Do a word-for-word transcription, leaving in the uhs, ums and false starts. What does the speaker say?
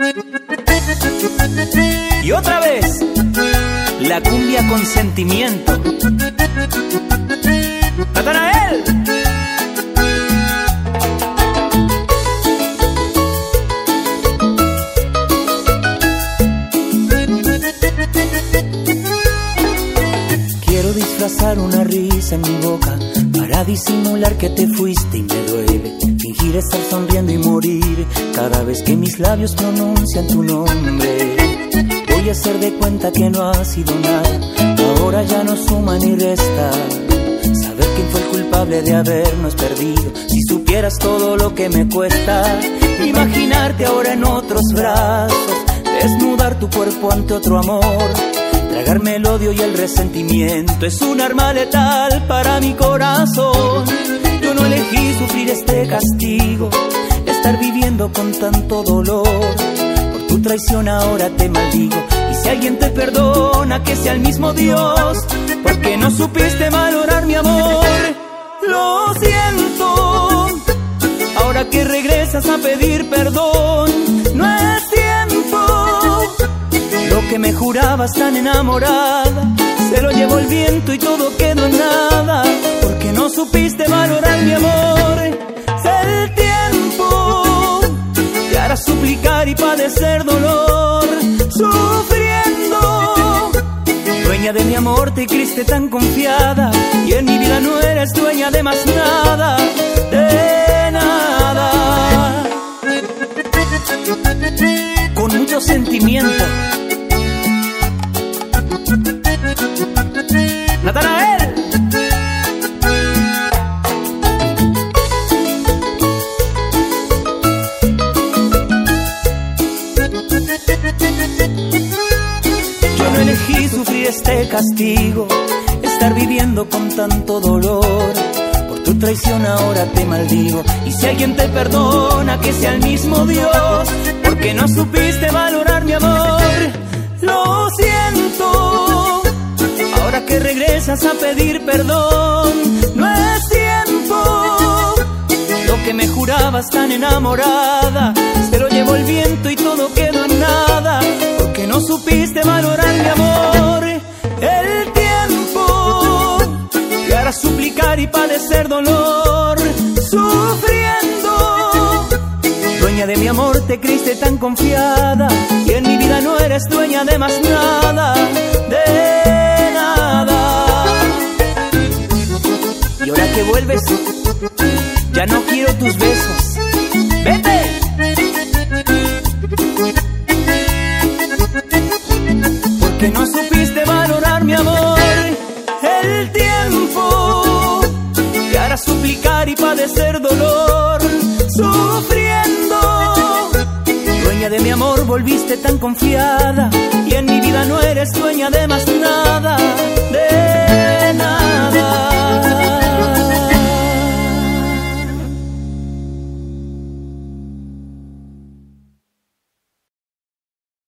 Y otra vez, la cumbia con sentimiento. ¡Natanael! Quiero disfrazar una risa en mi boca para disimular que te fuiste y me duele. Fingir estar sonriendo y morir cada vez que mis labios pronuncian tu nombre. Voy a hacer de cuenta que no ha sido nada, ahora ya no suma ni resta. Saber quién fue el culpable de habernos perdido, si supieras todo lo que me cuesta. Imaginarte ahora en otros brazos, desnudar tu cuerpo ante otro amor. Tragarme el odio y el resentimiento es un arma letal para mi corazón. Yo no elegí sufrir este castigo, estar viviendo con tanto dolor. Por tu traición ahora te maldigo, y si alguien te perdona, que sea el mismo Dios, porque no supiste valorar mi amor. Lo siento, ahora que regresas a pedir perdón, no es tiempo. Lo que me jurabas tan enamorada, se lo llevó el viento y todo quedó en nada, porque no supiste valorar mi amor. Es el tiempo que hará suplicar y padecer dolor, sufriendo. Dueña de mi amor te creíste tan confiada, y en mi vida no eres dueña de más nada, de nada. Con mucho sentimiento, Natanael. Yo no elegí sufrir este castigo, estar viviendo con tanto dolor. Por tu traición ahora te maldigo, y si alguien te perdona, que sea el mismo Dios, porque no supiste valorar mi amor. Lo siento, ahora que regresas a pedir perdón, no es tiempo. Lo que me jurabas tan enamorada, se lo llevó el viento y todo quedó en nada, porque no supiste valorar mi amor. El tiempo que hará suplicar y padecer dolor, sufriendo. Dueña de mi amor te creíste tan confiada, y en mi vida no eres dueña de más nada, de nada. Y ahora que vuelves, ya no quiero tus besos. ¡Vete! Porque no supiste valorar mi amor. El tiempo te hará suplicar y padecer dolor, sufriendo. Dueña de mi amor volviste tan confiada, y en mi vida no eres dueña de más nada, de nada.